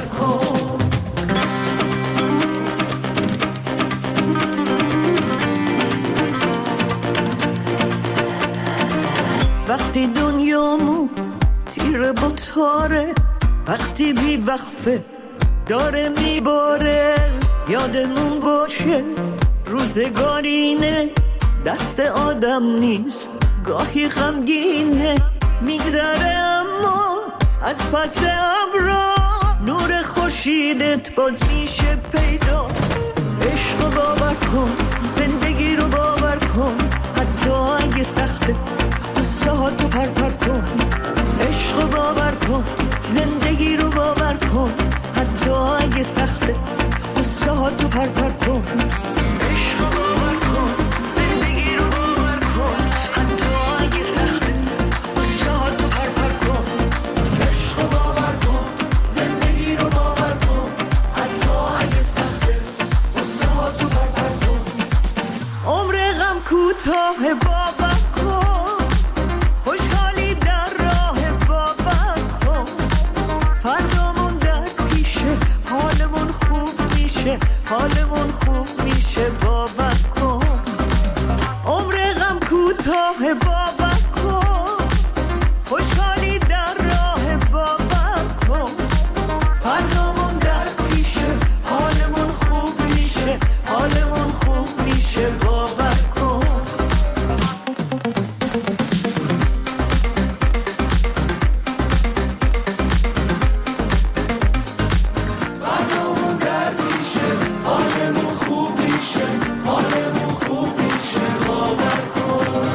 باور کن. وقتی دنیامو تیره با تاره، وقتی بی وقفه داره میباره، یادمون باشه روزگارینه، دست آدم نیست گاهی غمگینه، میگذره اما از پس ابرا نور خورشیدت باز میشه پیدا. عشق رو باور کن، زندگی رو باور کن، حتی اگه سخته قصه ها تو پر کن. عشق رو باور کن، زندگی رو باور کن، حتی اگه سخته قصه ها تو پر کن. عشق رو باور کن، زندگی رو باور کن، حتی اگه سخته قصه ها تو پر کن. عشق رو باور کن، زندگی رو باور کن، حتی اگه سخته قصه ها تو پر کن. عمر غم کوتاه باور کن، خوشحالی در راه باور کن، فردامون در پیشه، حالمون خوب میشه، حالمون خوب میشه باور کن. عمر غم کوتاه باور کن، خوشحالی در راه باور کن، فردامون در پیشه، حالمون خوب میشه، حالمون خوب میشه باور کن. فردامون در پیشه، حالمون خوب میشه، حالمون خوب میشه باور کن.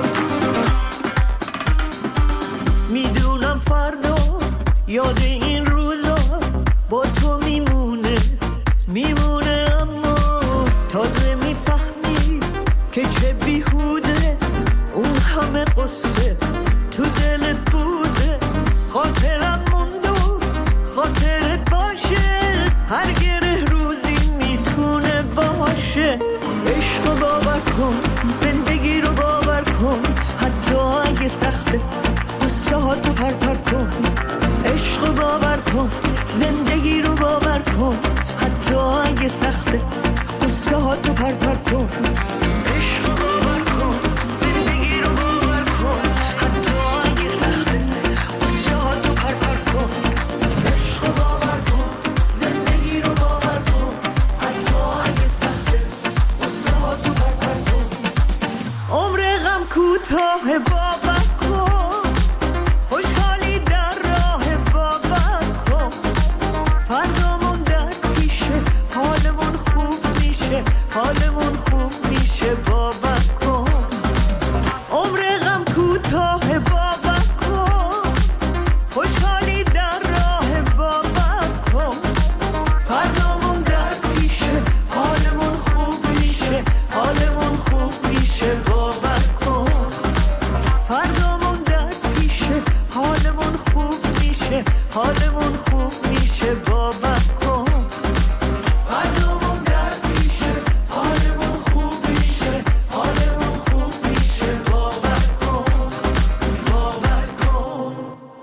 میدونم فردا یاد این روزا با تو میمونه، میمونه، اما تازه میفهمی که چه بیهوده اون همه قصه تو دلت بوده. خاطرم موند و خاطرت باشه، هر گره روزی میتونه باشه. عشق رو باور کن، زندگی رو باور کن، حتی اگه سخته قصه ها تو پر کن. عشق رو باور کن، زندگی رو باور کن، حتی اگه سخته قصه ها تو پر کن. عشق رو باور کن، زندگی رو باور کن، حتی اگه سخته قصه ها تو پر کن. عشق رو باور کن، زندگی رو باور کن، حتی اگه سخته قصه ها تو پر کن. عمر غم کوتاه باور کن، خوشحالی در راه باور کن، فردامون در پیشه، حالمون خوب میشه، حالمون خوب میشه باور کن. عمر غم کوتاه باور کن، خوشحالی در راه باور کن، فردامون در پیشه، حالمون خوب میشه، حالمون خوب میشه باور کن. فردامون در پیشه، حالمون خوب میشه، حالمون خوب میشه باور کن. فردامون در پیشه، حالمون خوب میشه، حالمون خوب میشه باور کن، باور کن.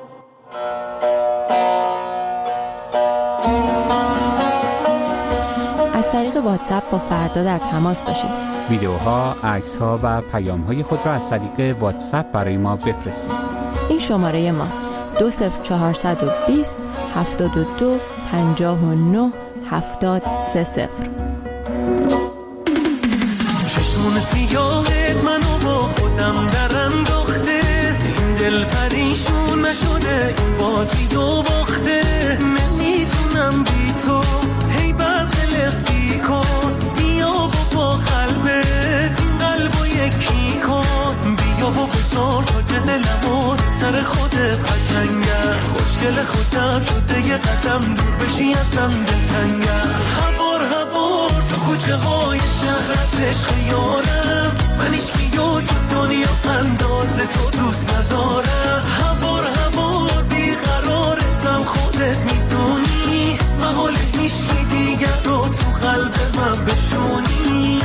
از طریق واتساپ با فردا در تماس باشید. ویدیوها، عکس‌ها و پیام‌های خود را از طریق واتساپ برای ما بفرستید. این شماره ماست: 20420 72 59 7030. چشمون سیاهت منو با خودم در انداخته، این دل پریشون نشده، این بازی دو باخته. نمیتونم بی تو هی بدقلقی کن، بیا با قلبت این قلبو یکی کن، بیا و بذار تا دلمو سر خودت قشنگه، خوشگل خودم شده یه قدم دور بشی ازم دلتنگه. هوار تو کوچه های شهرت عشق یارم، من هیچ بیو تو دنیا اندازه تو دوست ندارم. هوار بیقرارتم خودت میدونی، محال نیست که دیگر رو تو قلب من بشونی.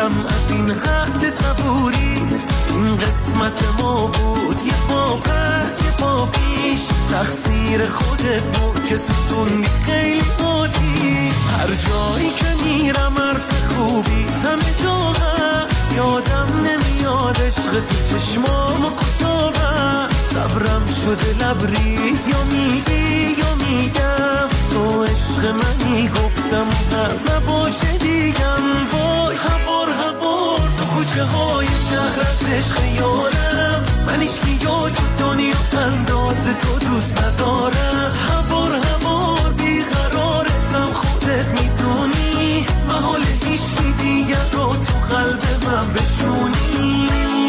شدم از این حد صبوریت. این قسمت ما بود، یه پا پس یه پا پیش، تقصیر خودت بود که سوزوندی خیلی آتی. هر جایی که میرم حرف خوبی همه جا هست، یادم نمیاد عشق تو چشمامو کجا بست. صبرم شده لبریز، یا میگی یا میگم تو عشق منی، گفتم هر نباشه دیگم. وای هوار هوار تو کوچه های شهرت عشق یارم، من ایشکی یا تو دنیا انداز تو دوست ندارم. هوار هوار بیقرارتم خودت میدونی، محال ایشکی دیگر رو تو قلب من بشونی.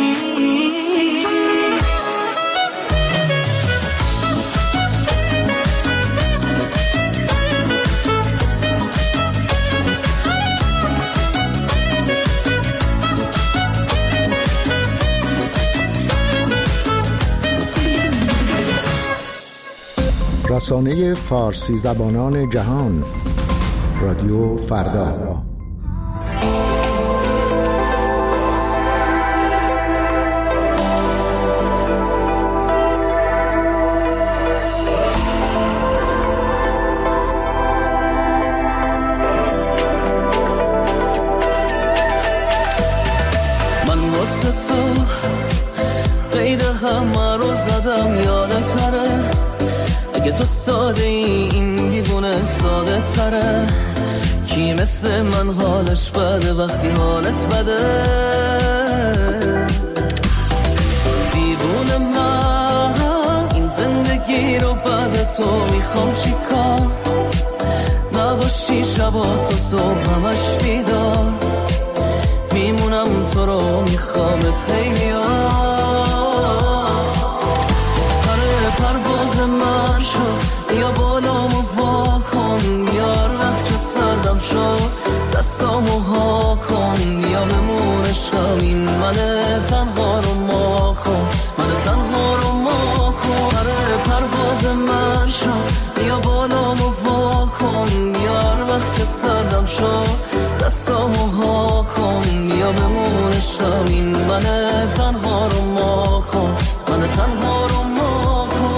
رسانه فارسی زبانان جهان، رادیو فردا. من واسه تو قید همه رو زدم، یادتره اگه تو ساده این دیوونه ساده تره. کی مثل من حالش بده وقتی حالت بده؟ دیوونه من این زندگی رو بعد تو میخوام چی کار؟ نباشی شبا تو صبح همش بیدار، میمونم تو رو میخوامت خیلی پرواز من شد یا بالامو وا کن، یار وقت که سردم شد دستامو ها کن، یا بمون عشقم این من تنها رو ما کن، من تنها رو ما کن. پرواز من شد یا بالامو وا کن، یار وقت که سردم شد دستامو ها کن، یا بمون عشقم این من تنها رو ما کن، من تنها رو ما کن.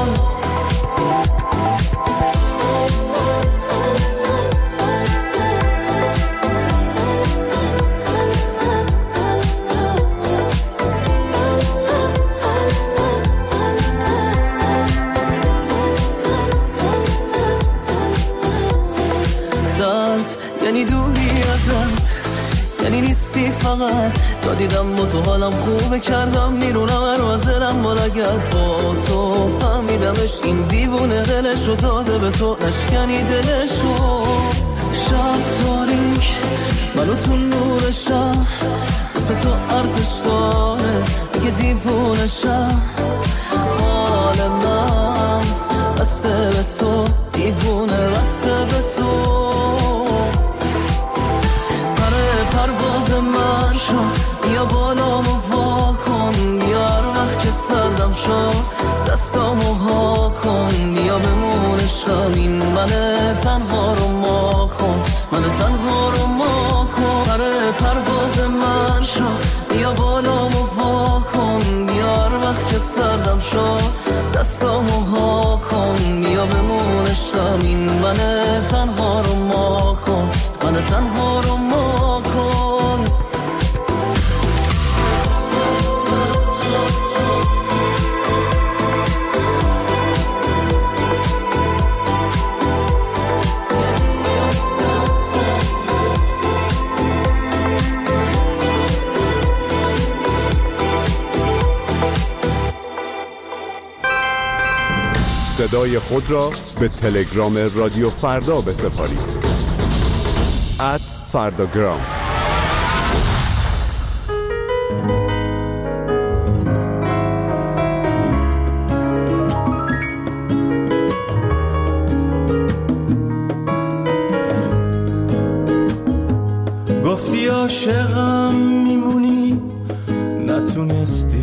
درد یعنی دوری ازت، یعنی نیستی فقط تا دیدم با تو حالم خوبه، کردم میرونم هر از دلم بلگد با تو فهمیدمش این دیوونه دلشو داده به تو، نشکنی دلشو. شب تاریک منو تو نور شب واسه تو ارزش داره، اگه دیوونه شب حال من بسته به تو، دیوونه بسته به تو. پرواز من شد یا بالامو وا کن، یار وقت که سردم شد دستامو ها کن، یا بمون عشقم این من تنها رو ما کن، من تنها رو ما کن. پرواز من شد یا بالامو وا کن، یار وقت که سردم شد دستامو ها کن، یا بمون عشقم این من تنها رو ما کن، من تنها رو ما کن. صدای خود را به تلگرام رادیو فردا بسپارید. @فرداگرام. گفتی عاشقم میمونی نتونستی،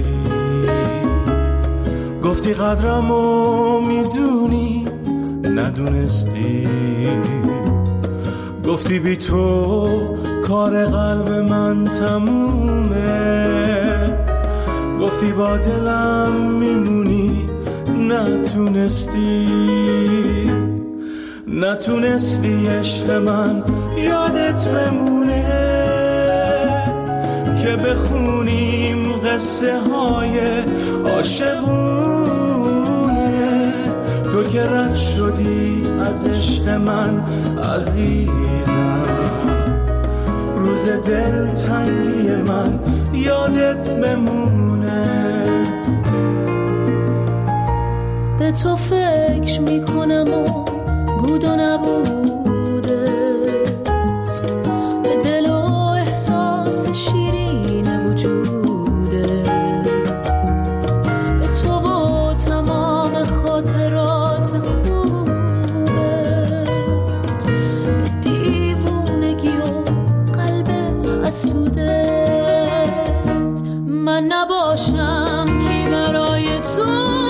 گفتی قدرمو میدونی ندونستی، گفتی بی تو کار قلب من تمومه، گفتی با دلم میمونی، نتونستی عشق من یادت بمونه که بخونیم قصه های عاشقونه. تو که رد شدی از عشق من عزیزم، روز دل تنگی من یادت بمونه. به تو فکر میکنم و بود و نبوده، به دل و احساس شیرین وجوده، به تو و تمام خاطرات خوبه، به دیوونگی و قلب حسوده. من نباشم کی برای تو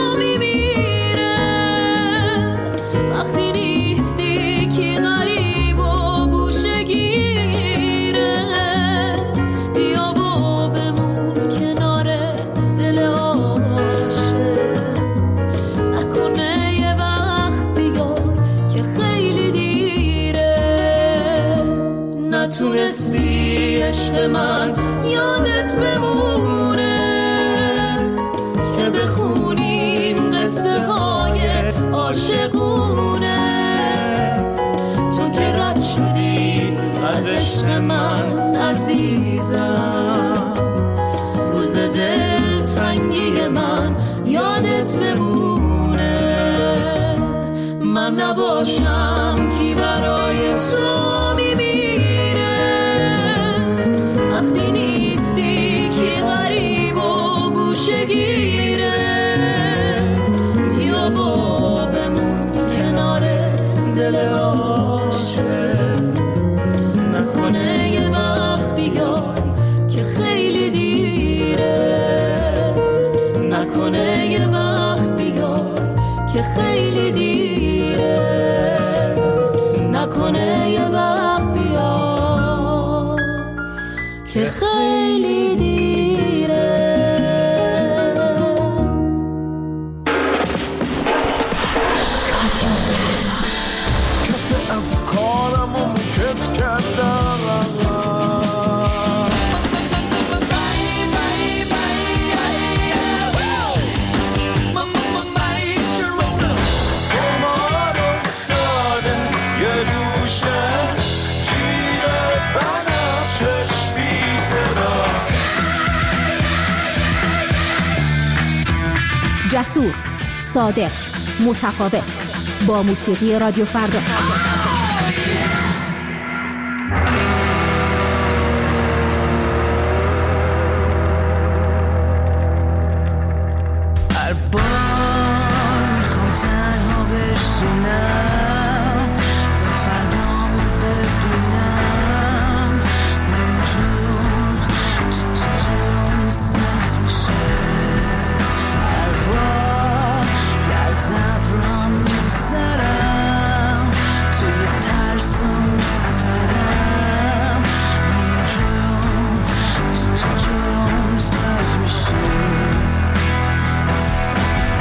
نتونستی عشق من یادت بمونه که بخونیم قصه های عاشقونه. تو که رد شدی از عشق من عزیزم، روز دل تنگی من یادت بمونه. من نباشم کی برای تو وقتی نیستی که غریب و گوشه‌گیره. بیا با بمون کنار دل عاشق، نکنه یه وقت بیای که خیلی دیره، نکنه یه وقت بیای که خیلی دیره، نکنه یه وقت بیای که خیلی دیره. کف افکارمو مکت کردم، قمار افتادن یه دوشه جیر بنفشش بی صدا. جسور، صادق، متفاوت، با موسیقی رادیو فردا. هر بار میخوام تنها بشینم تا فردامو ببینم، من جلوم سبز میشه. هر بار که از ابرام میگذرم توی ترسم میپرم، من جلوم سبز میشه.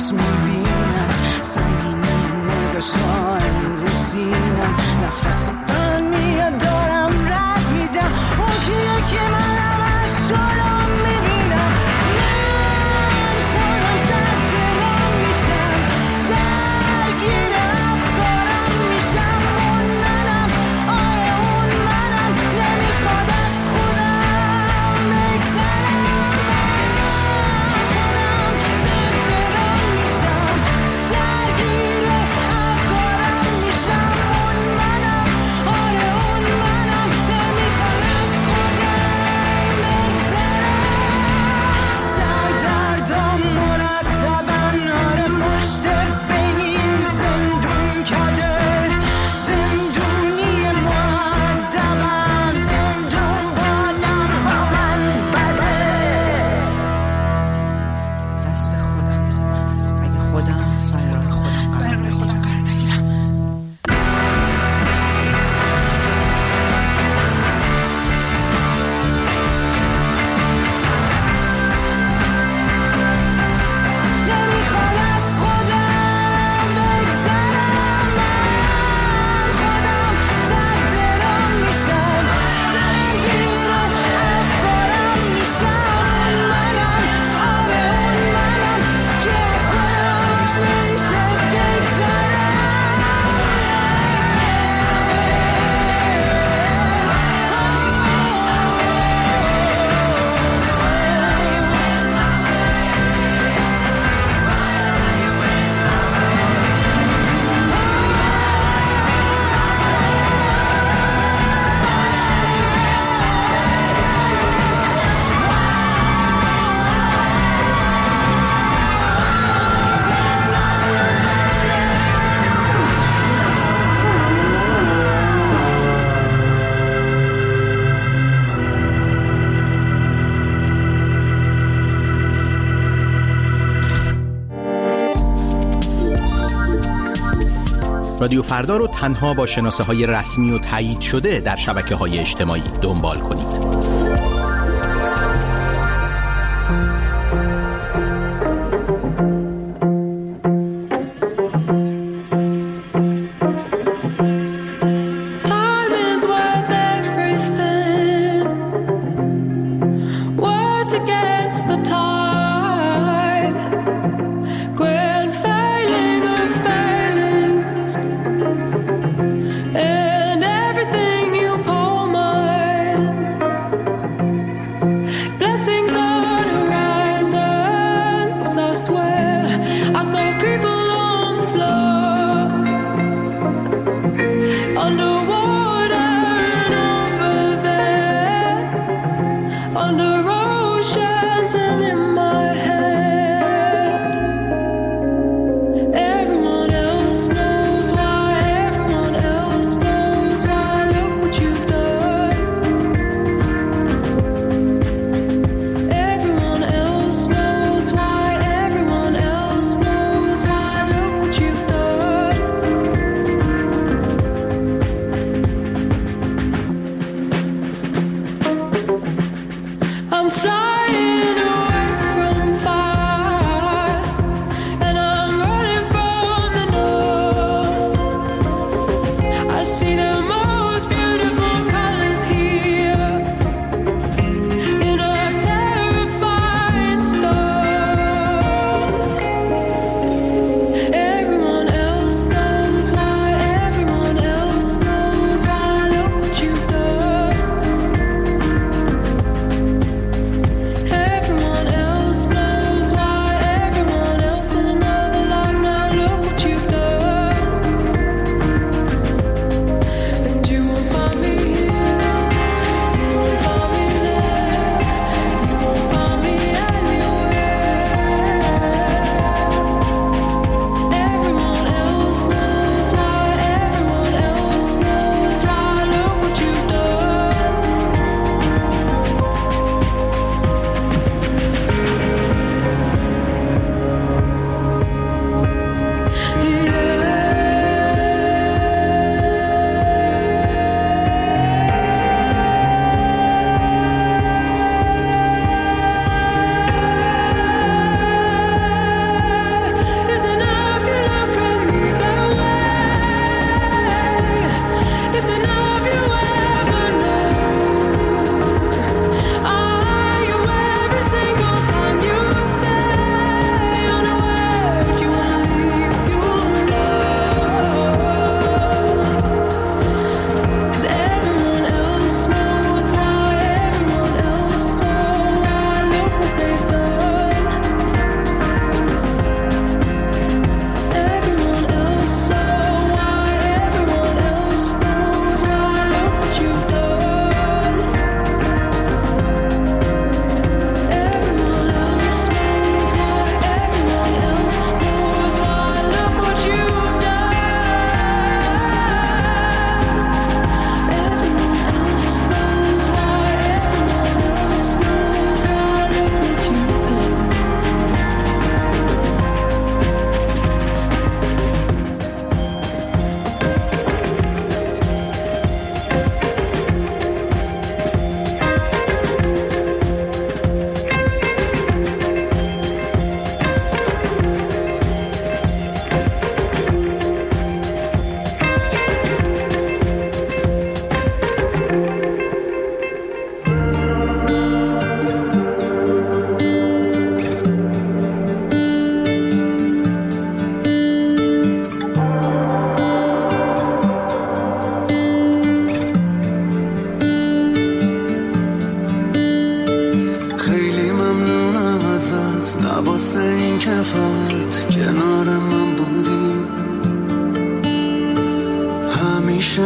درست میبینم سنگینی نگاشتها رو سینم نفس من میاد دارم رد میدم اون کیه که من همش شلم میبینم من خودم زد دلم میشم درگیر افکارم میشم اون منم آره اون منم نمیخواد از خودم بگذرم من خودم زد دلم میشم درگیر افکارم میشم اون منم آره اون منم نمیخواد از خودم بگذرم سردردم مرتبا آره پشت بینیم زندون کرده زندونی معدبم زندون بادم با من بده دست خودم اگه خودم سر راه خودم قرار نگیرم نمیخواد از خودم بگذرم من خودم زد دلم میشم درگیر افکارم میشم منم آره اون منم که از خودم نمیشه رادیو فردا رو تنها با شناسه‌های رسمی و تایید شده در شبکه‌های اجتماعی دنبال کنید. And everything you call mine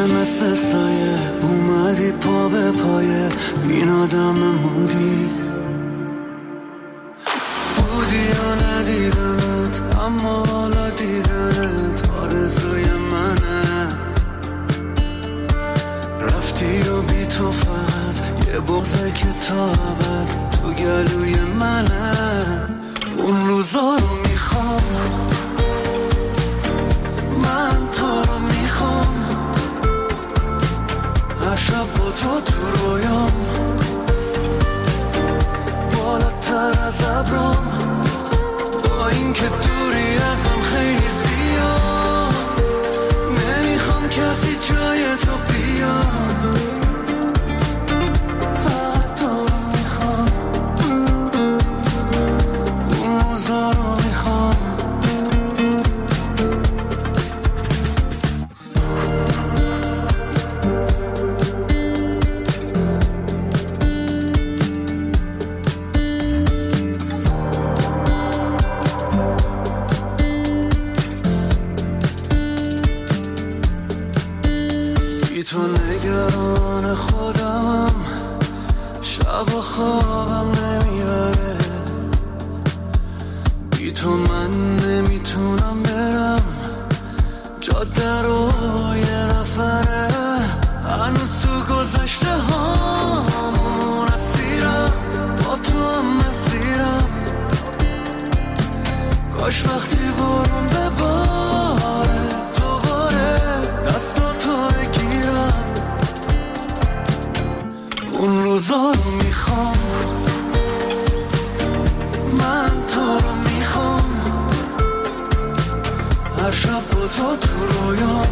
مثل سایه اومدی پا به پایه این آدم مودی بودی یا ندیدمت اما حالا دیدنت آرزوی منه رفتی و بی تو فقط یه بغضه که تا ابد تو گلوی منه اون روزا رو میخوام من تو رو میخوام هر شب با تو رویام بالاتر از ابرام با این که دوری ازم خیلی زیاد نمیخوام کسی جای تو بیاد فقط تو رو میخوام اون روزا رو میخوام تو نگران خودمم شب و خوابم نمیبره بی تو من نمیتونم برم جاده رو یه نفره هنوز تو گذشته هامون اسیرم با تو هم مسیرم کاش وقتی برون بباره دوباره دستاتو اون روزا رو میخوام من تو رو میخوام هر شب با تو رویام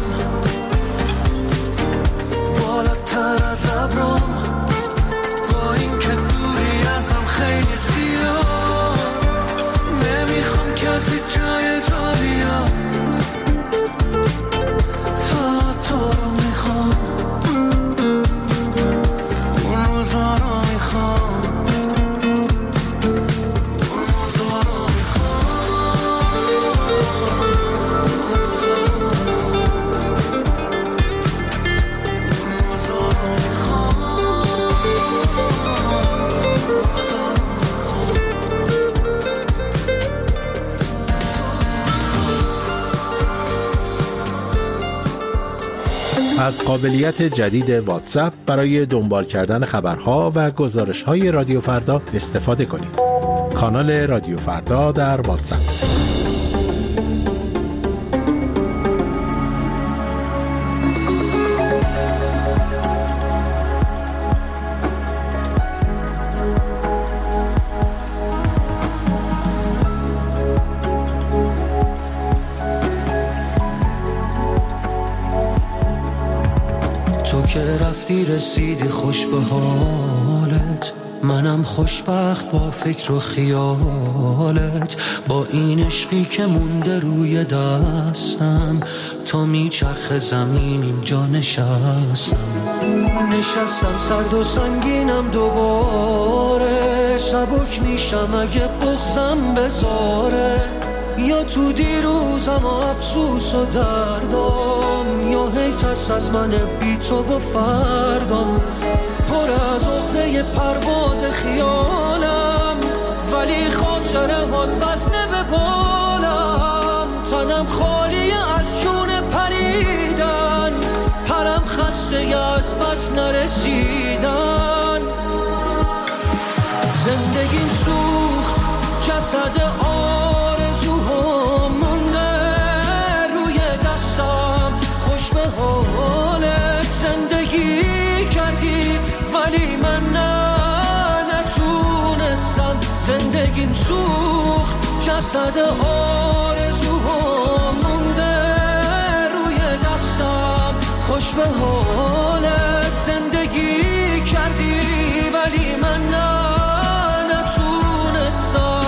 بالاتر از ابرام با این که دوری ازم خیلی زیاد نمیخوام کسی جای تو بیاد فقط تو رو میخوام از قابلیت جدید واتساپ برای دنبال کردن خبرها و گزارش‌های رادیو فردا استفاده کنید. کانال رادیو فردا در واتساپ. تو که رفتی رسیدی خوش به حالت منم خوشبخت با فکر و خیالت با این عشقی که مونده روی دستم تا میچرخ زمین اینجا نشستم سرد و سنگینم دوباره سبک میشم اگه بغضم بذاره یا تو دیروزم و افسوس و دردم یا هی ترس از من بی تو و فردم پر از عقده پرواز خیالم ولی خاطره هات وزنه به بالم تنم خالی از جون پریدن پرم خسته از بس نرسیدن زندگیم سوخت جسد آرزوها مونده روی دستم خوش به حالت زندگی کردی ولی من نتونستم زندگیم سوخت جسد آرزوها مونده روی دستم خوش به حالت زندگی کردی ولی من نتونستم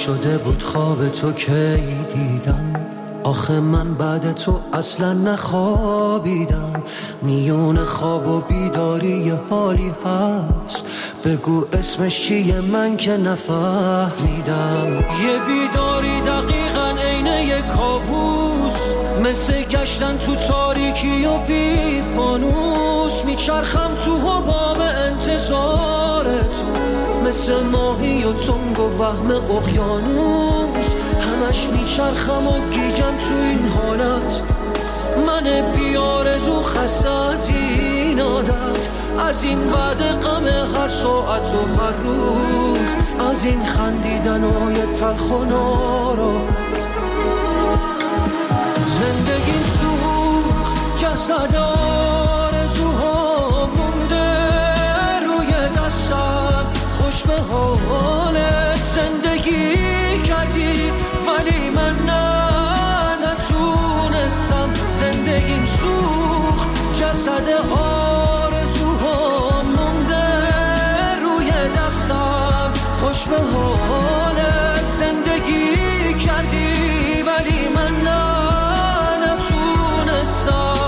شده بود خواب تو کی دیدم، آخه من بعد تو اصلا نخوابیدم. میون خواب و بیداری یه حالی هست، بگو اسمش چیه من که نفهمیدم. یه بیداری دقیقاً عین یه کابوس، مثل گشتن تو تاریکی و بی فانوس. میچرخم تو حباب انتظارت، مثل ماهی و تنگ و وهم اقیانوس. همش میچرخم و گیجم تو این حالت، من بیارزو خسته از این عادت، از این وعده غم هر ساعت و هر روز، از این خندیدن‌های تلخ و ناراحت. زندگیم سوخت، جسد آرزوها مونده روی دستم، خوش به حالت. زندگی کردی ولی من نتونستم. زندگیم سوخت، جسد آرزوها مونده روی دستم، خوش به حالت. زندگی کردی ولی من نتونستم.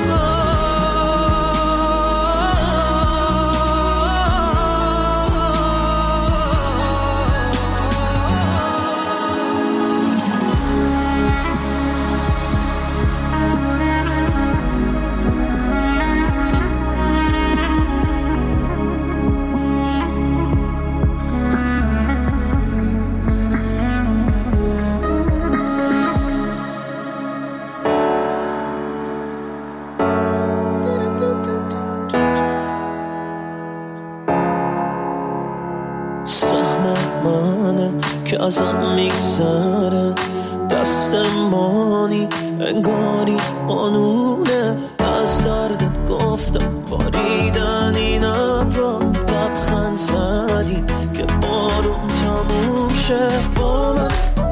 که ازم میگذره دستمانی، انگاری قانونه. از دردت گفتم باریدن این ابرا، لبخند زدی که بارون تموم شه. با من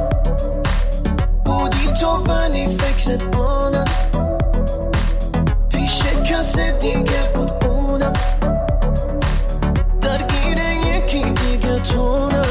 بودی تو ولی فکرت آنم، پیش کسی دیگه بود اونم، درگیر یکی دیگه تو نه.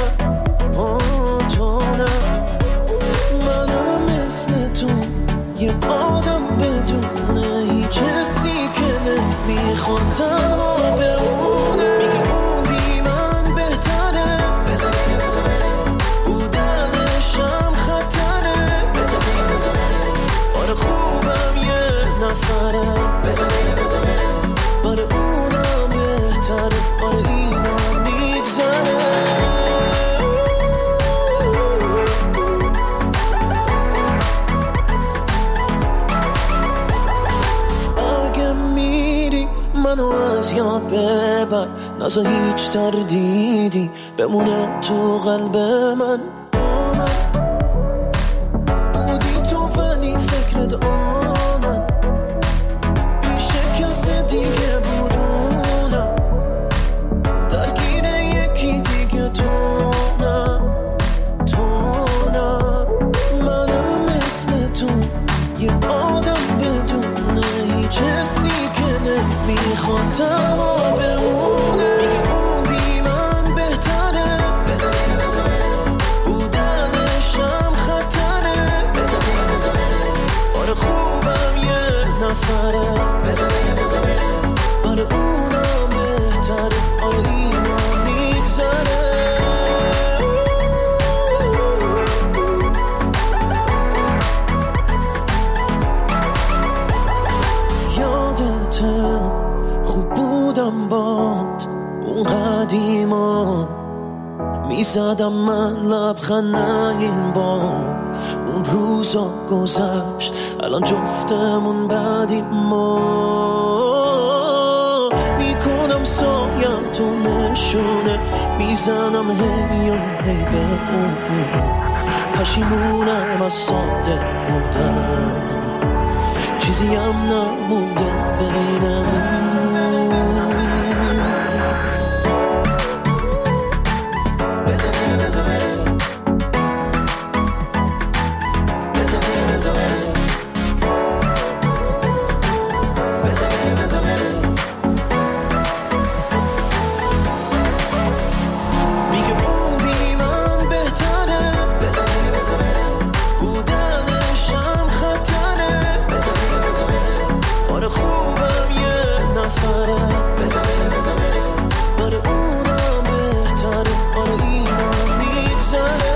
یه آدم بدونه هیچ حسی که نمیخواد تنها بمونه. میگه اون بی من بهتره، بذار بره، بودنشم خطره. بذار بره، آره خوبم یه نفره. بذار بره، آره اونم بهتره، آره اینم میگذره. منو از یاد ببر، نذا هیچ تردیدی بمونه تو قلب من. با من بودی تو ولی فکرت آنم، پیش کسی دیگه بودونم، درگیر یکی دیگه تو نه. منم مثل تو یه آدم بدونه هیچ حسی میخواد تنها بمونه. میگه اون بی من بهتره، بذار بره، بودنشم خطره. بذار بره، آره خوبم یه نفره. بذار بره، آره اونم بهتره، آره اینم میگذره. یادته خوب بودم باد اون قدیما، میزدم من لبخند این بار. اون روزا گذشت الان جفتمون بعدیم ما. میکنم سایتو نشونه، میزنم هی و هی به اون. پشیمونم از ساده بودم، چیزی هم نمونده بینمون. میگه اون بی من بهتره، بهتره بذار بره آره اونم بهتره آره اینم میگذره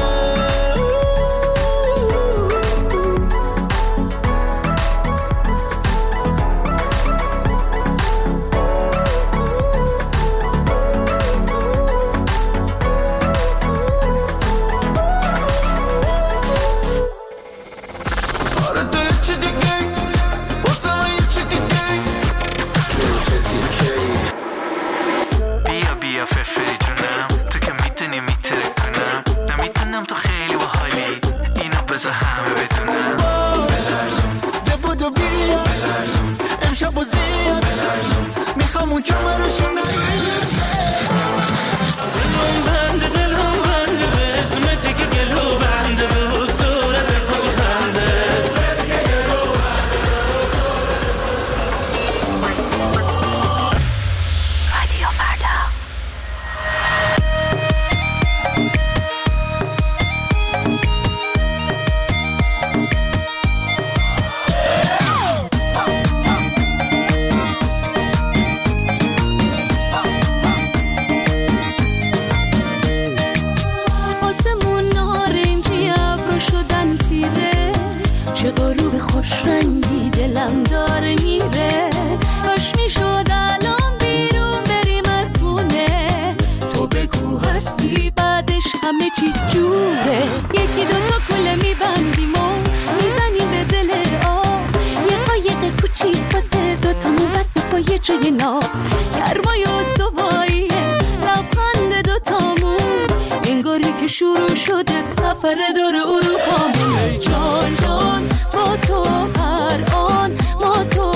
شروع شده سفر دور اروپا. ای جان جان با تو هر آن ما تو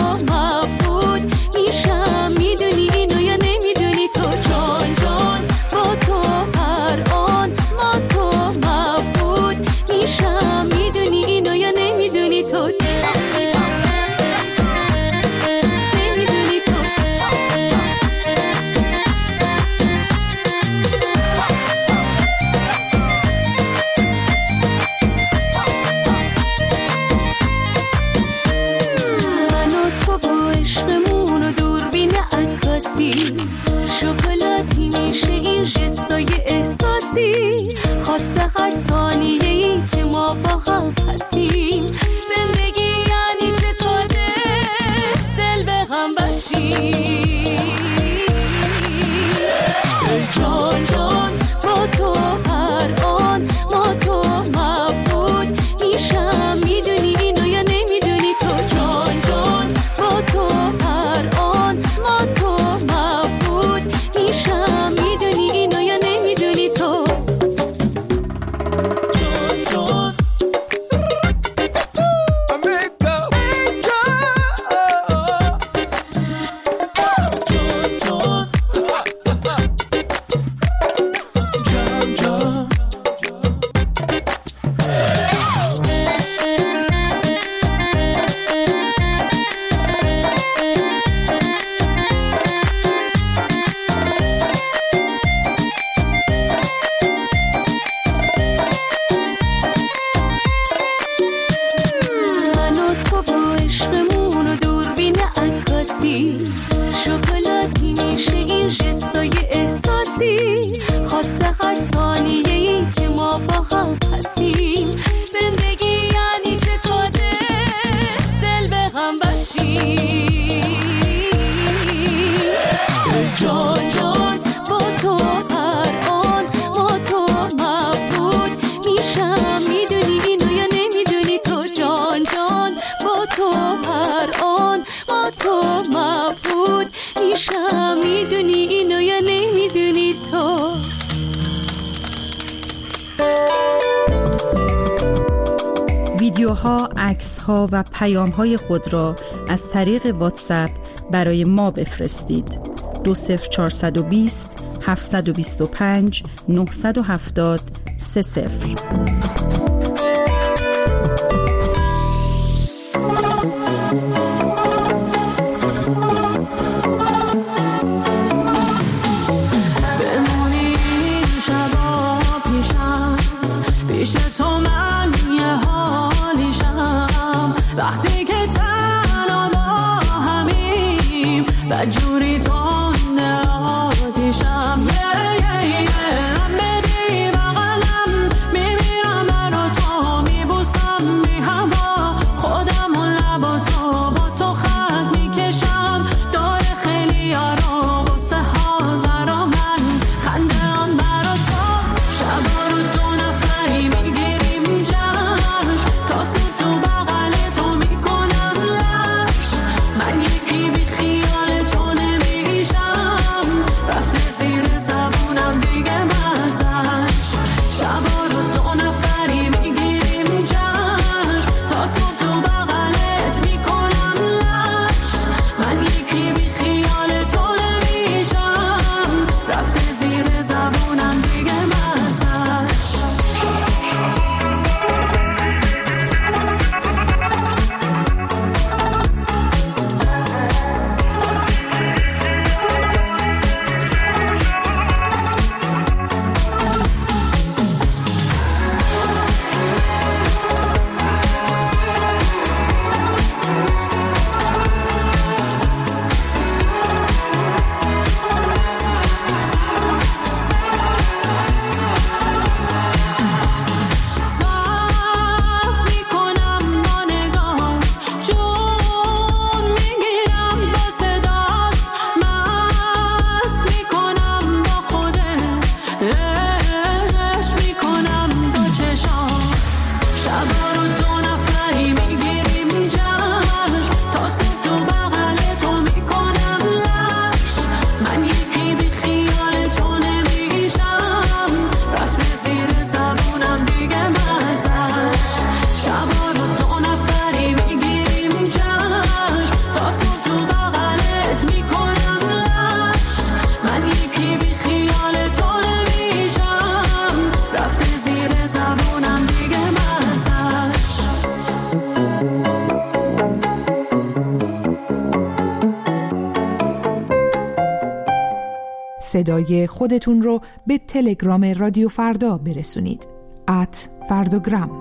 مبود میشم، میدونی اینو یا نمیدونی تو؟ جان جان با تو هر آن ما تو مبود میشم، میدونی اینو یا نمیدونی تو؟ شکلاتی میشه این جستای احساسی، خاصه هر ثانیه‌ای که ما با هم هستیم. زندگی یعنی چه ساده دل به هم بستیم. ای جان جان با تو هر آن ما تو مبود میشم، میدونی اینو یا نمیدونی تو؟ جان جان با تو هر آن ما تو مبود میشم، میدونی اینو یا نمیدونی تو؟ جان شکلاتی میشه این جستای احساسی، خاصه هر ثانیه‌ای که ما با هم هستیم. زندگی یعنی چه ساده دل به هم بستیم. جان جان با تو هر آن ما تو مبود میشم، میدونی اینو یا نمیدونی تو؟ جان جان با تو هر آن ما تو مبود میشم، میدونی اینو یا نمیدونی تو؟ ویدیوها، عکس‌ها و پیام‌های خود را از طریق واتساپ برای ما بفرستید. 20420 725 970 30. بمونی شبا پیشم، پیش تو من یه حالیشم. وقتی که تنها با همیم بدجوری تانده آتیشم بدی بغلم میمیرم من و تو میبوسم بی هوا خودم و لبا تو با تو خط میکشم داره خیلی یارو بسه حال برا من خنده هم برا تو شبا رو دو نفری میگیریم جشن تا صبح تو بغل تو میکنم لش من یکی بی خیال تو نمیشم رفته زیر زبونم دیگه مزش شبا رو دو نفری میگیریم جشن تا صبح تو بغلت میکنم لش من یکی بی خیال تو نمیشم رفته زیر زبونم دیگه مزش صدای خودتون رو به تلگرام رادیو فردا برسونید @فرداگرام.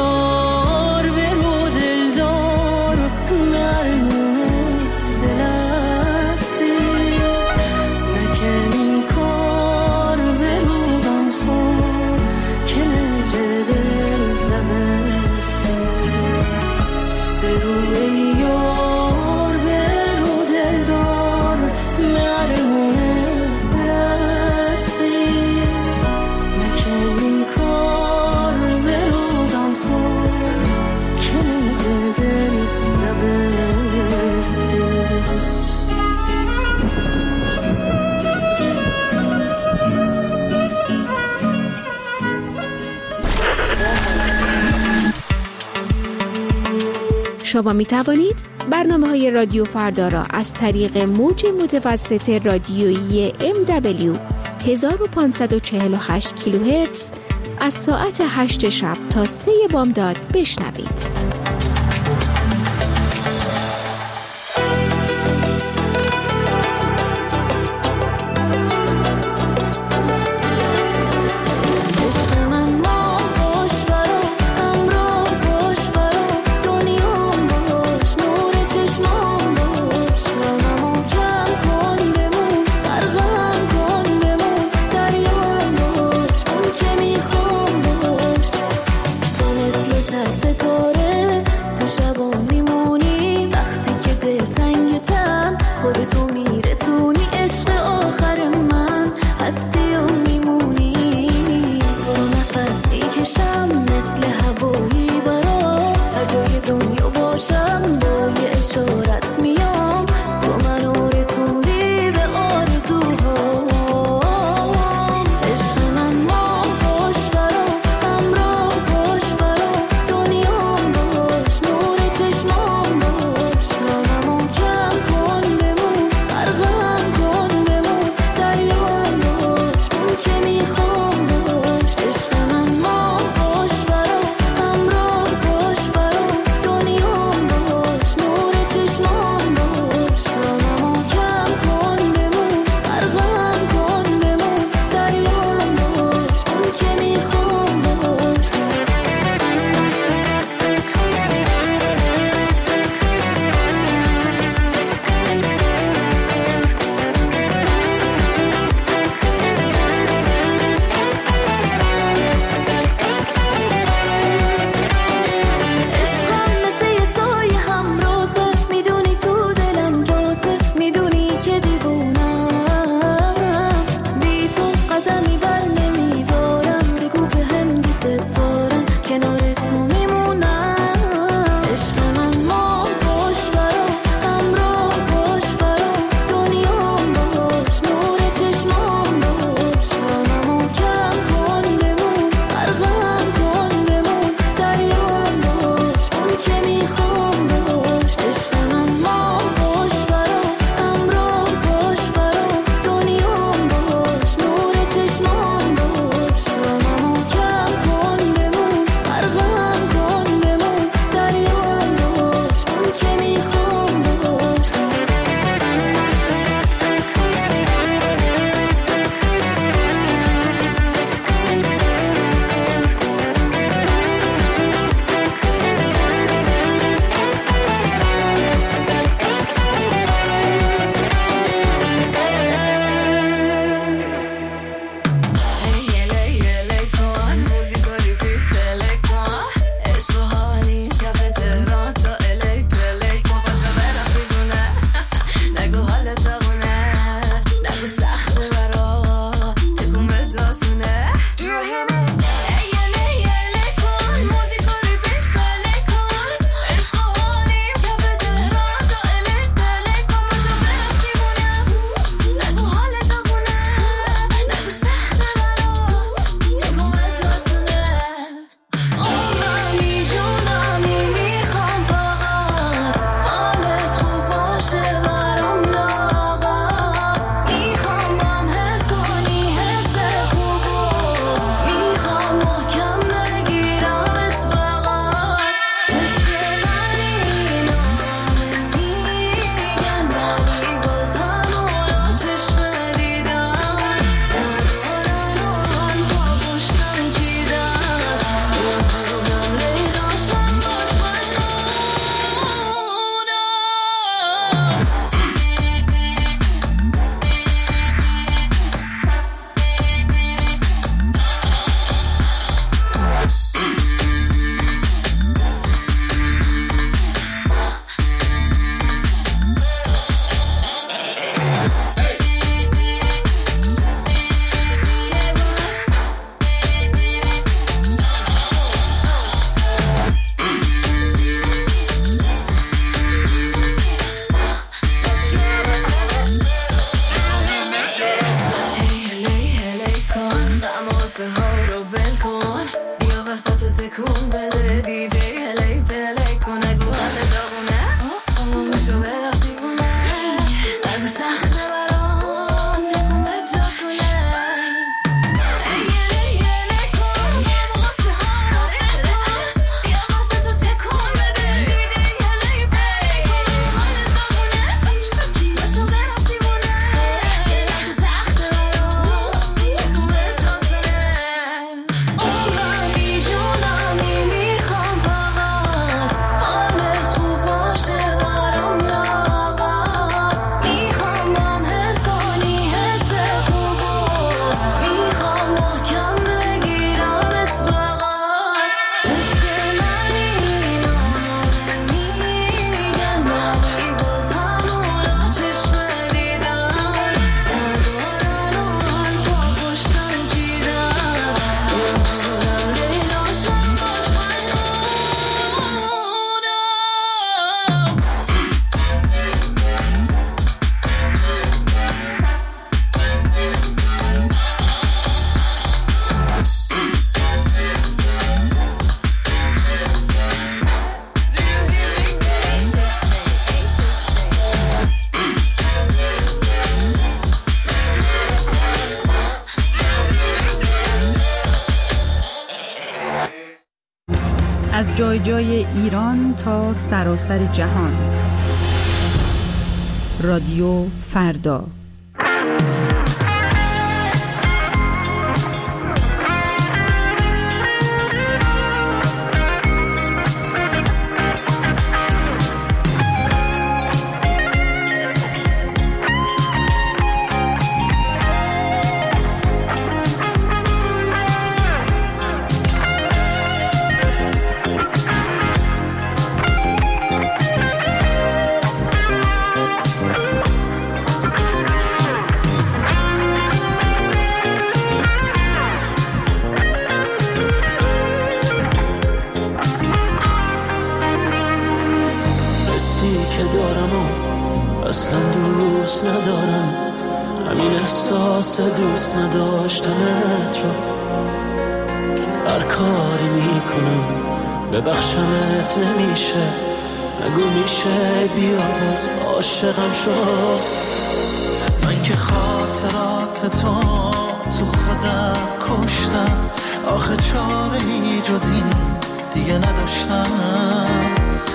دلار شما می توانید برنامه‌های رادیو فردا را از طریق موج متوسط رادیویی MW 1548 کیلوهرتز از ساعت 8 شب تا 3 بامداد بشنوید. ستاره جای جای ایران تا سراسر جهان. رادیو فردا. دوست نداشتنت رو هر کاری میکنم ببخشمت نمیشه، نگو میشه بیا باز عاشقم شو. من که خاطرات تو خودم کشتم، آخه چاره‌ای جز این دیگه نداشتم.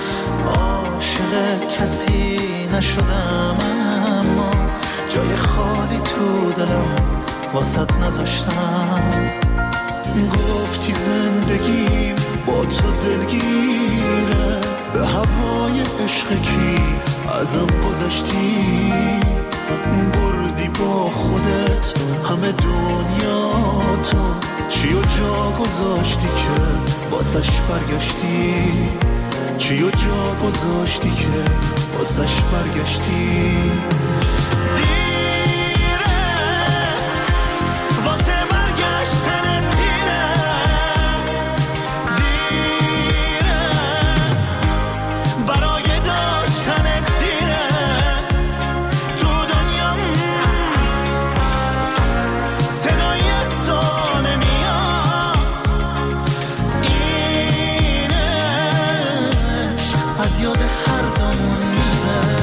عاشق کسی نشدم اما جای خالی تو دلم واسط نذاشتم. گفتی زندگیم با تو دلگیره، به هوای عشق کی ازم گذشتی. بردی با خودت همه دنیا تو، چی و جا گذاشتی که واسش برگشتی، چی و جا گذاشتی که واسش برگشتی. از یاد هر دامون میره.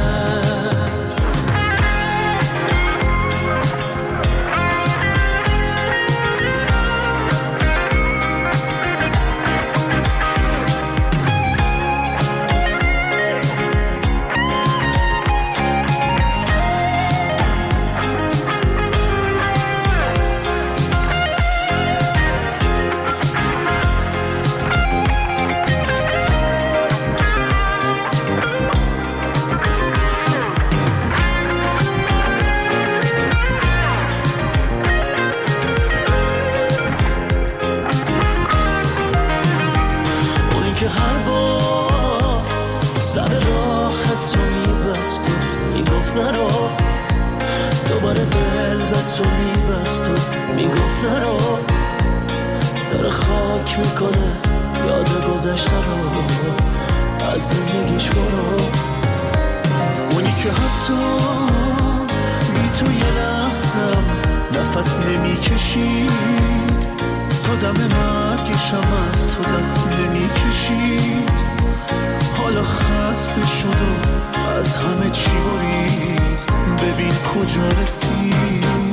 که هر بار سر راه تو میبست و میگفت نرو، دوباره دل به تو میبست و میگفت نرو. داره خاک میکنه یاد گذشته رو، از زندگیش برو. اونی که حتی بی تو یه لحظم نفس نمیکشید، تا دم مرگشم از تو دست نمیکشید. حالا خسته شد و از همه چی برید، ببین کجا رسید.